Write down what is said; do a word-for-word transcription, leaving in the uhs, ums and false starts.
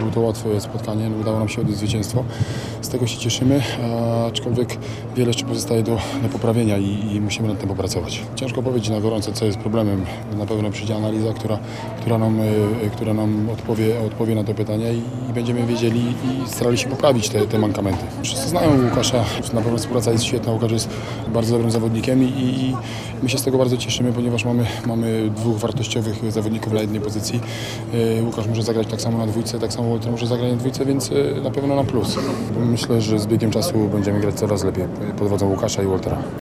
było to łatwe spotkanie, no, udało nam się odnieść zwycięstwo. Z tego się cieszymy, aczkolwiek wiele jeszcze pozostaje do, do poprawienia i, i musimy nad tym popracować. Ciężko powiedzieć na gorąco, co jest problemem. Na pewno przyjdzie analiza, która, która nam, która nam odpowie, odpowie na to pytanie i, i będziemy wiedzieli i starali się poprawić te, te mankamenty. Wszyscy znają Łukasza, na pewno współpraca jest świetna, Łukasz jest bardzo dobrym zawodnikiem i, i my się z tego bardzo cieszymy, ponieważ mamy, mamy dwóch wartościowych zawodników na jednej pozycji. Łukasz może zagrać tak samo na dwójce, tak samo Walter może zagrać na dwójce, więc na pewno na plus. Myślę, że z biegiem czasu będziemy grać coraz lepiej pod wodzą Łukasza i Waltera.